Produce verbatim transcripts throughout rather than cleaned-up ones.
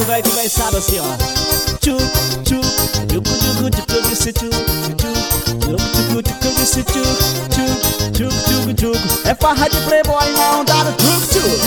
velho que vem sabe assim, ó. Tchuc, tchuc, tchuc, tchuc, tchuc, eu disse tchuc, tchuc, tchuc, tchuc, tchuc, eu disse tchuc, tchuc, tchuc, tchuc, tchuc. É farra de playboy na onda do tchuc, tchuc.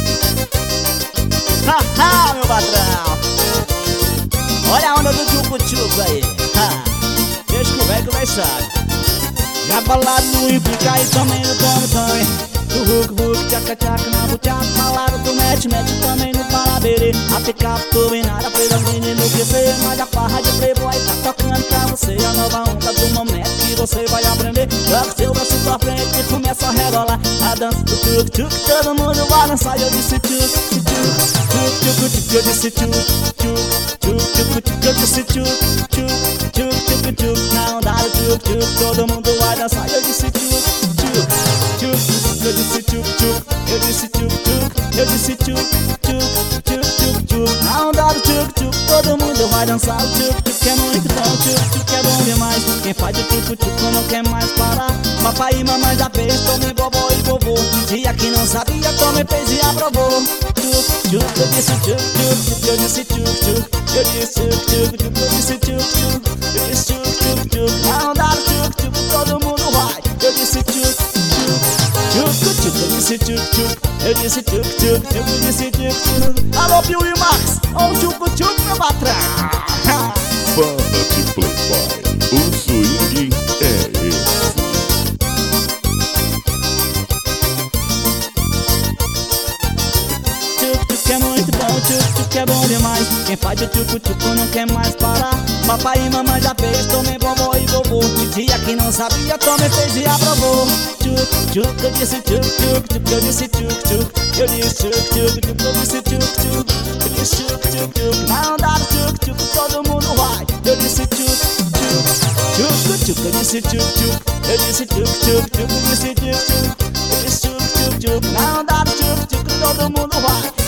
Haha, meu patrão. Olha a onda do tchuc, tchuc aí. Ha. Deixa que o velho que vem sabe. Já balado no implica e também no tome, tome. Do hook, hook, tchaca, tchaca, na buchaca. Balado do mete, mete também no parabere. A picape turbinada fez as meninas esquecer. Mas a farra de playboy tá tocando pra você. A nova onda do momento que você vai aprender. Joga seu braço pra frente e começa a rebolar. A dança do tchuc, tchuc, todo mundo vai dançar. Eu disse tchuc, tchuc, tchuc, tchuc, tchuc, eu disse tchuc, tchuc, tchuc, tchuc, tchuc, eu disse tchuc, tchuc, tchuc, tchuc, tchuc. Na onda do tchuc, tchuc, todo mundo vai dançar. Eu disse tchuc, tchuc, tchuc, tchuc, eu disse tchuc, tchuc, eu disse tchuc, tchuc, eu disse tchuc, tchuc, tchuc, tchuc, tchuc. Na onda do tchuc, tchuc, todo mundo vai dançar. O tchuc, tchuc é muito bom, tchuc, tchuc é bom demais. Quem faz o tchuc, tchuc não quer mais parar. Papai e mamãe já fez, tome vovó e vovô. Dia que não sabia, tome fez e aprovou. Tchuc, tchuc, eu disse tchuc, tchuc, tchuc, eu disse tchuc, tchuc, eu disse tchuc, tchuc, tchuc, eu disse tchuc, tchuc, eu disse tchuc, tchuc, tchuc. Na onda do tchuc, tchuc, todo mundo vai. Eu disse tchuc, tchuc, tchuc, tchuc, eu disse tchuc, tchuc, eu disse tchuc, tchuc, tchuc, eu disse tchuc, tchuc. Alô, Pio e Max, ó o tchuc, tchuc, meu patrão. Banda de playboy, o swing é esse. Tchuc, é muito bom, tchuc, tchuc é bom demais. Quem faz o tchuc, tchuc não quer mais parar. Papai e mamãe já fez, tomei vovó e vovô. Dia que não sabia, tomei fez e aprovou. Tchuc, tchuc, eu disse tchuc, tchuc, tchuc, eu disse tchuc, tchuc, eu disse tchuc, tchuc, tchuc, eu disse tchuc, tchuc, eu disse tchuc, tchuc, tchuc. Na onda do tchuc, tchuc, todo mundo vai. Eu disse tchuc, tchuc, tchuc, tchuc, eu disse tchuc, tchuc, eu disse tchuc, tchuc, tchuc, eu disse tchuc, tchuc, eu disse tchuc, tchuc, tchuc. Na onda do tchuc, tchuc, todo mundo vai.